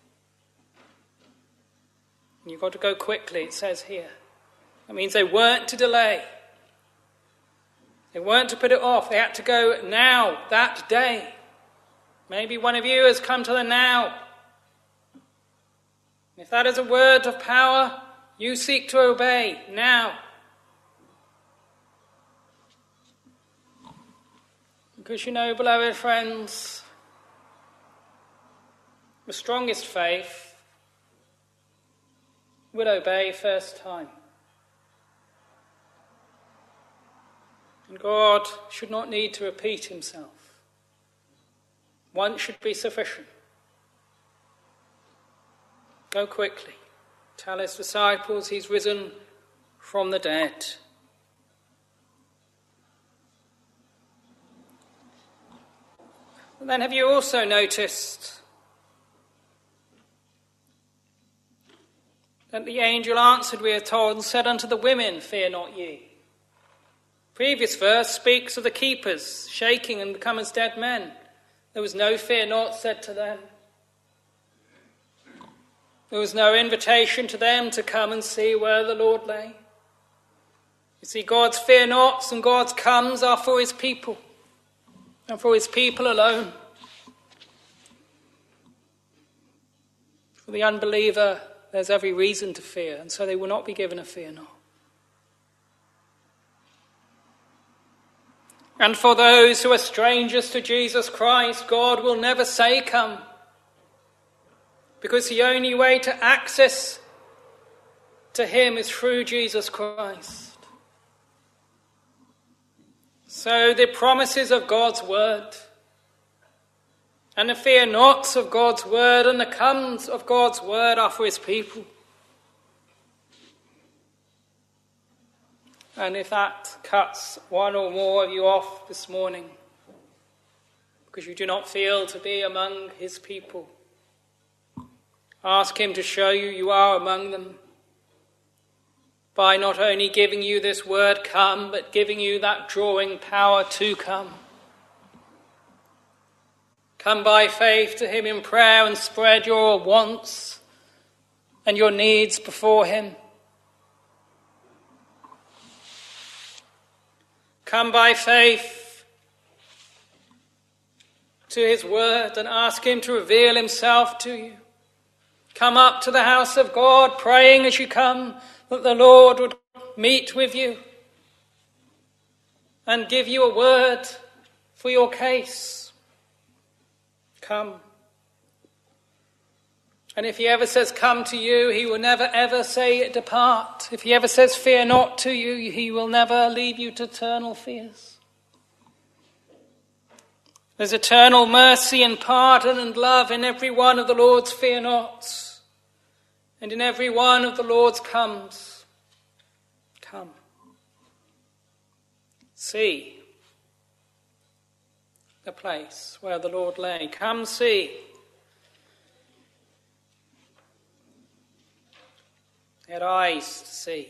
And you've got to go quickly, it says here. That means they weren't to delay. They weren't to put it off. They had to go now, that day. Maybe one of you has come to the now. If that is a word of power, you seek to obey now. Because you know, beloved friends, the strongest faith will obey first time. And God should not need to repeat himself. Once should be sufficient. Go quickly. Tell his disciples he's risen from the dead. And then have you also noticed that the angel answered, we are told, and said unto the women, fear not ye. Previous verse speaks of the keepers shaking and become as dead men. There was no fear not said to them. There was no invitation to them to come and see where the Lord lay. You see, God's fear nots and God's comes are for his people, and for his people alone. For the unbeliever, there's every reason to fear, and so they will not be given a fear not. And for those who are strangers to Jesus Christ, God will never say, come, because the only way to access to him is through Jesus Christ. So the promises of God's word, and the fear nots of God's word, and the comes of God's word are for his people. And if that cuts one or more of you off this morning, because you do not feel to be among his people, ask him to show you you are among them, by not only giving you this word come, but giving you that drawing power to come. Come by faith to him in prayer and spread your wants and your needs before him. Come by faith to his word and ask him to reveal himself to you. Come up to the house of God, praying as you come that the Lord would meet with you and give you a word for your case. Come. And if he ever says come to you, he will never ever say depart. If he ever says fear not to you, he will never leave you to eternal fears. There's eternal mercy and pardon and love in every one of the Lord's fear nots, and in every one of the Lord's comes. Come. See the place where the Lord lay. Come see. They had eyes to see.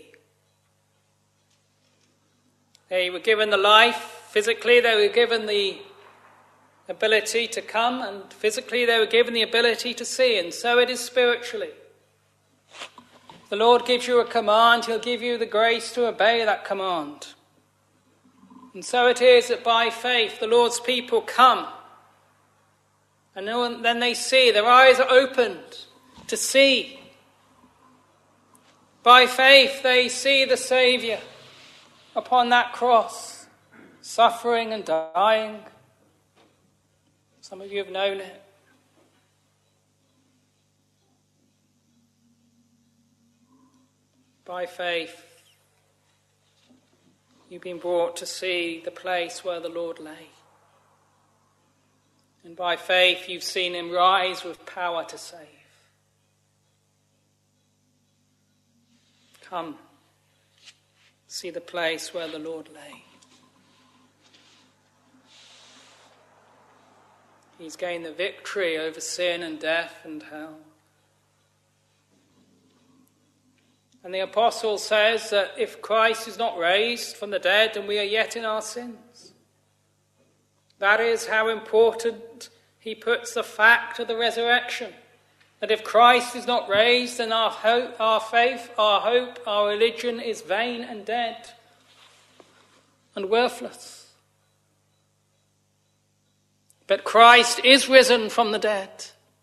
They were given the life. Physically, they were given the ability to come, and physically they were given the ability to see, and so it is spiritually. The Lord gives you a command, he'll give you the grace to obey that command. And so it is that by faith the Lord's people come, and then they see, their eyes are opened to see. By faith they see the Saviour upon that cross, suffering and dying. Some of you have known it. By faith, you've been brought to see the place where the Lord lay. And by faith, you've seen him rise with power to save. Come, see the place where the Lord lay. He's gained the victory over sin and death and hell. And the apostle says that if Christ is not raised from the dead, then we are yet in our sins. That is how important he puts the fact of the resurrection. That if Christ is not raised, then our hope, our faith, our hope, our religion is vain and dead and worthless. But Christ is risen from the dead.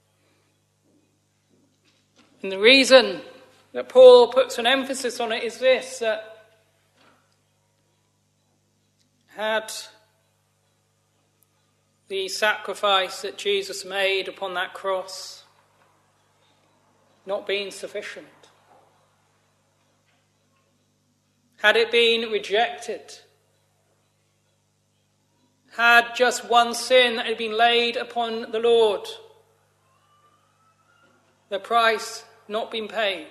And the reason that Paul puts an emphasis on it is this, that had the sacrifice that Jesus made upon that cross not been sufficient, had it been rejected, had just one sin that had been laid upon the Lord, the price not been paid,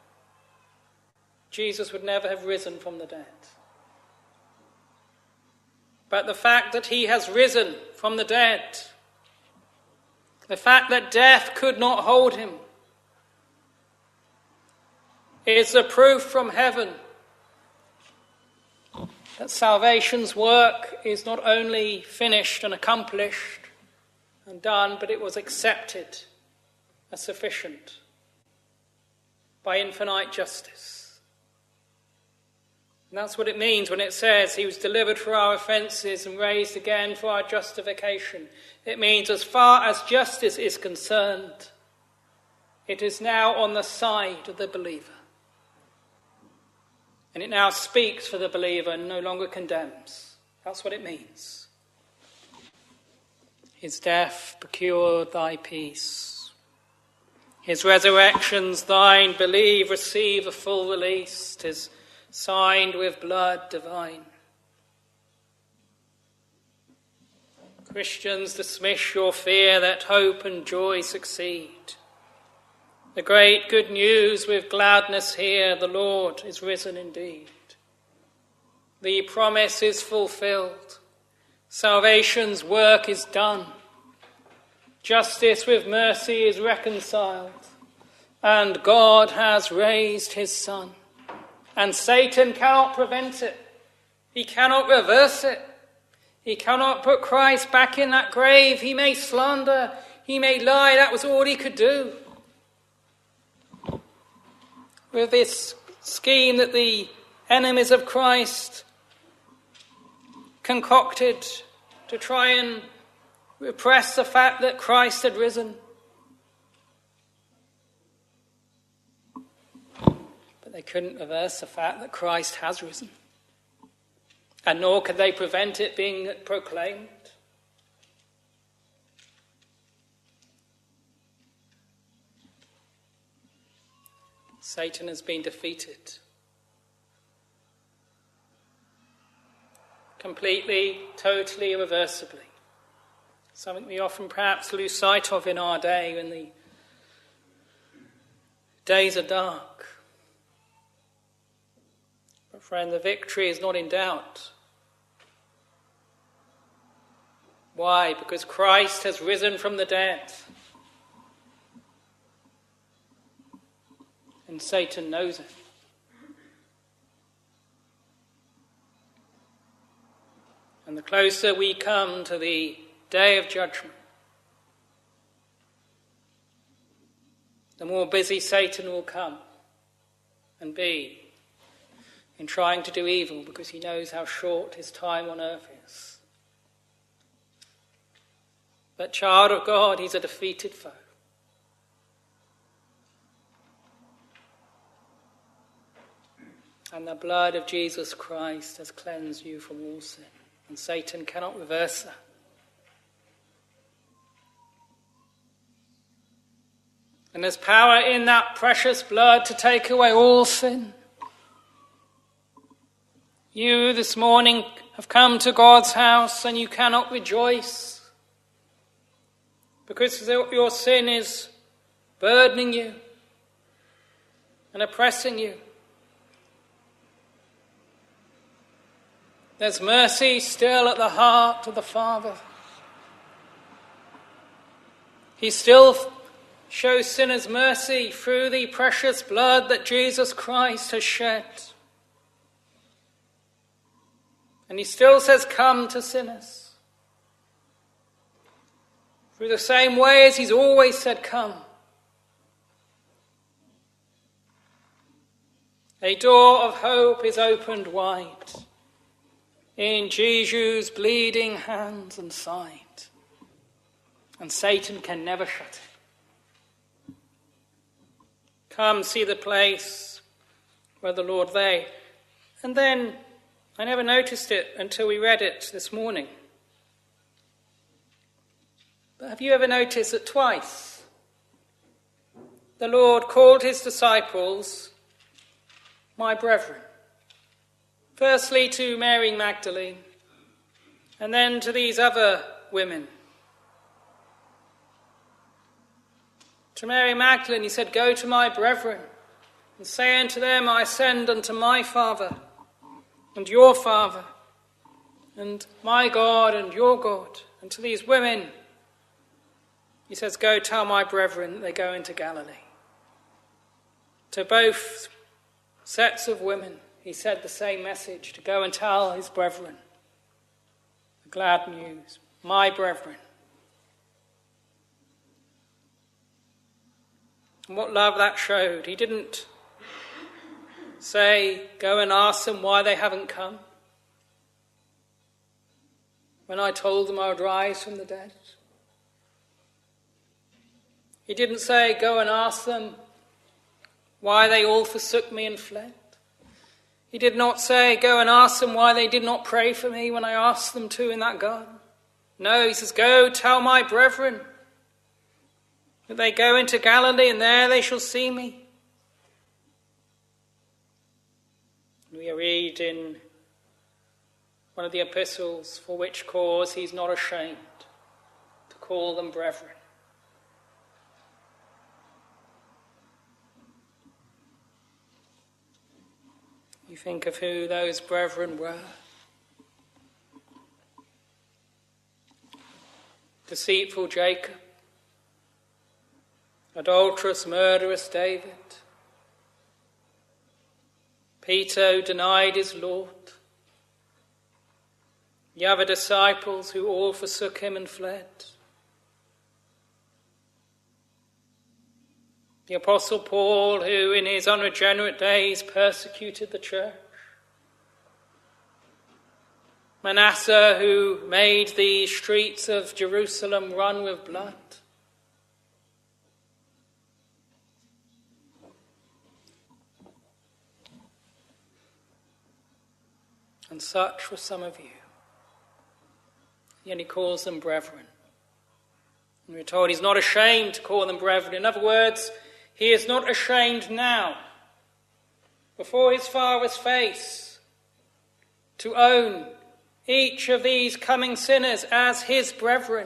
Jesus would never have risen from the dead. But the fact that he has risen from the dead, the fact that death could not hold him, is the proof from heaven that salvation's work is not only finished and accomplished and done, but it was accepted as sufficient by infinite justice. And that's what it means when it says he was delivered for our offences and raised again for our justification. It means as far as justice is concerned, it is now on the side of the believer. And it now speaks for the believer and no longer condemns. That's what it means. His death procured thy peace. His resurrection's thine. Believe, receive a full release. 'Tis signed with blood divine. Christians, dismiss your fear, let hope and joy succeed. The great good news with gladness hear, the Lord is risen indeed. The promise is fulfilled, salvation's work is done, justice with mercy is reconciled, and God has raised his Son. And Satan cannot prevent it, he cannot reverse it, he cannot put Christ back in that grave. He may slander, he may lie, that was all he could do. With this scheme that the enemies of Christ concocted to try and repress the fact that Christ had risen. But they couldn't reverse the fact that Christ has risen. And nor could they prevent it being proclaimed. Satan has been defeated. Completely, totally, irreversibly. Something we often perhaps lose sight of in our day when the days are dark. But friend, the victory is not in doubt. Why? Because Christ has risen from the dead. And Satan knows it. And the closer we come to the day of judgment, the more busy Satan will come and be in trying to do evil, because he knows how short his time on earth is. But child of God, he's a defeated foe. And the blood of Jesus Christ has cleansed you from all sin. And Satan cannot reverse that. And there's power in that precious blood to take away all sin. You this morning have come to God's house and you cannot rejoice because your sin is burdening you and oppressing you. There's mercy still at the heart of the Father. He still shows sinners mercy through the precious blood that Jesus Christ has shed. And he still says, come to sinners. Through the same way as he's always said, come. A door of hope is opened wide in Jesus' bleeding hands and side. And Satan can never shut it. Come see the place where the Lord lay. And then, I never noticed it until we read it this morning. But have you ever noticed that twice the Lord called his disciples my brethren? Firstly to Mary Magdalene, and then to these other women. To Mary Magdalene he said, go to my brethren, and say unto them, I send unto my Father, and your Father, and my God and your God. And to these women he says, go tell my brethren that they go into Galilee. To both sets of women he said the same message, to go and tell his brethren the glad news. My brethren. And what love that showed. He didn't say, go and ask them why they haven't come. When I told them I would rise from the dead. He didn't say, go and ask them why they all forsook me and fled. He did not say, go and ask them why they did not pray for me when I asked them to in that garden. No, he says, go tell my brethren that they go into Galilee and there they shall see me. We read in one of the epistles for which cause he's not ashamed to call them brethren. You think of who those brethren were. Deceitful Jacob, adulterous, murderous David, Peter who denied his Lord, the other disciples who all forsook him and fled, the Apostle Paul who in his unregenerate days persecuted the church, Manasseh who made the streets of Jerusalem run with blood, and such were some of you. Yet he calls them brethren. And we're told he's not ashamed to call them brethren. In other words, he is not ashamed now, before his Father's face, to own each of these coming sinners as his brethren,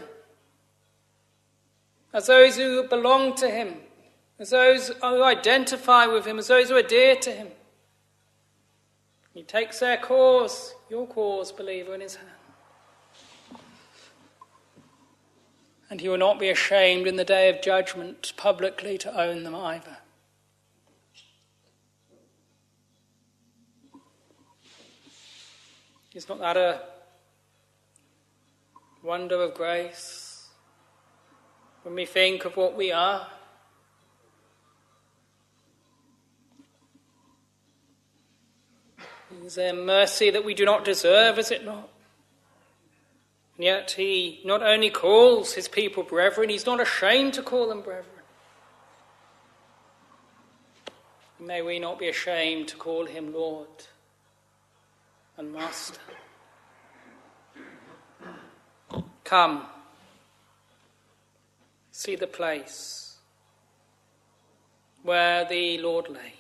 as those who belong to him, as those who identify with him, as those who are dear to him. He takes their cause, your cause, believer, in his hand. And he will not be ashamed in the day of judgment publicly to own them either. Is not that a wonder of grace when we think of what we are? Is there mercy that we do not deserve, is it not? And yet he not only calls his people brethren, he's not ashamed to call them brethren. May we not be ashamed to call him Lord and Master. Come, see the place where the Lord lay.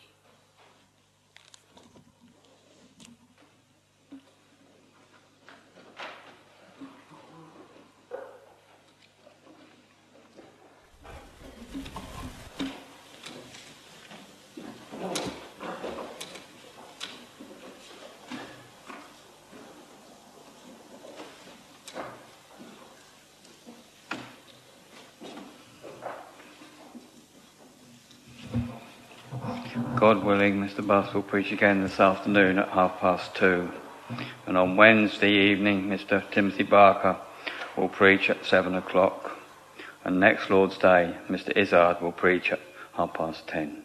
God willing, Mister Buss will preach again this afternoon at half past two. And on Wednesday evening, Mister Timothy Barker will preach at seven o'clock. And next Lord's Day, Mister Izzard will preach at half past ten.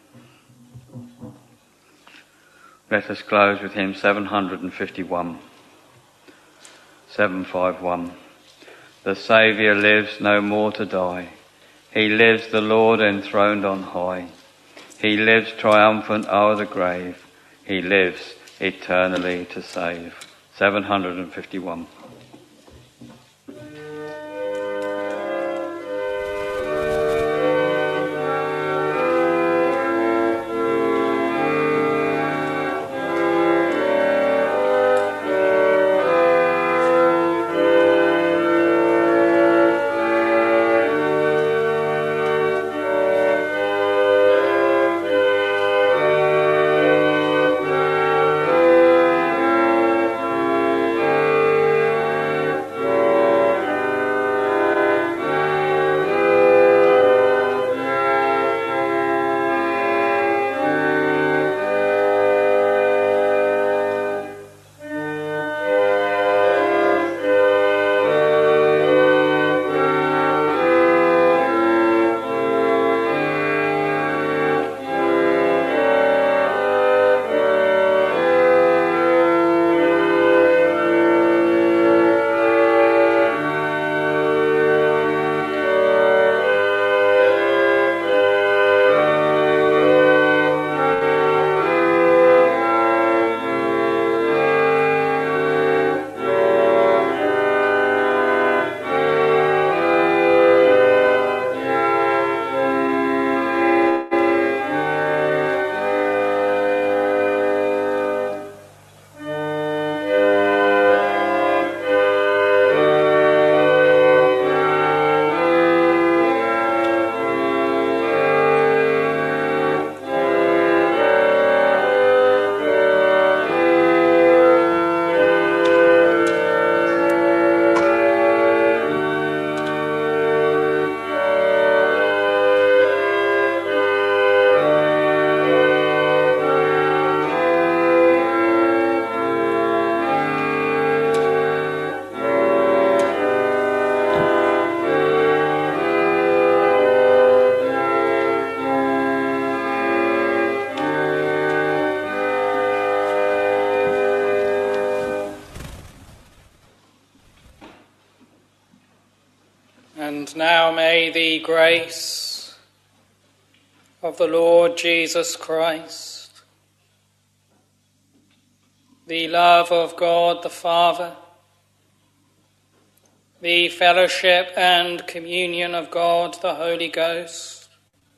Let us close with hymn seven hundred fifty-one. seven fifty-one. The Saviour lives no more to die. He lives, the Lord enthroned on high. He lives triumphant o'er the grave. He lives eternally to save. seven hundred fifty-one. now may the grace of the Lord Jesus Christ, the love of God the Father, the fellowship and communion of God the Holy Ghost,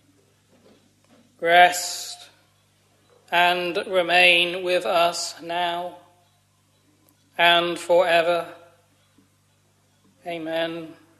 rest and remain with us now and forever. Amen.